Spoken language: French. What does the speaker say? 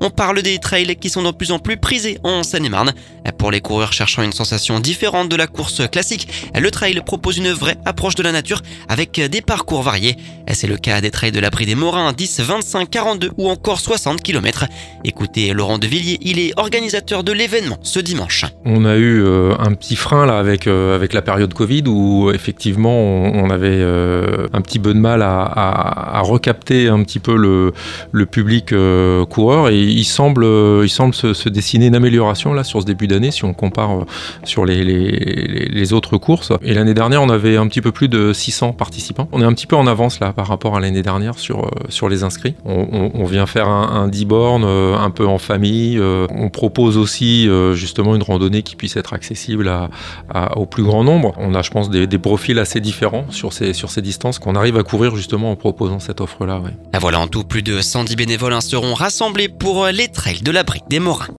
On parle des trails qui sont de plus en plus prisés en Seine-et-Marne. Pour les coureurs cherchant une sensation différente de la course classique, le trail propose une vraie approche de la nature avec des parcours variés. C'est le cas des trails de l'Abri des Morins, 10, 25, 42 ou encore 60 km. Écoutez Laurent de Villiers, il est organisateur de l'événement ce dimanche. On a eu un petit frein là avec la période Covid où effectivement on avait un petit peu de mal à recapter un petit peu le public coureur, et il semble se dessiner une amélioration là sur ce début d'année si on compare sur les autres courses. Et l'année dernière on avait un petit peu plus de 600 participants. On est un petit peu en avance là par rapport à l'année dernière sur les inscrits. On vient faire un 10 bornes un peu en famille. On propose aussi justement une randonnée qui puisse être accessible au plus grand nombre. On a, je pense, des profils assez différents sur ces distances qu'on arrive à couvrir justement en proposant cette offre-là. Ouais. Voilà, en tout, plus de 110 bénévoles seront rassemblés pour les trails de l'Abri des Morins.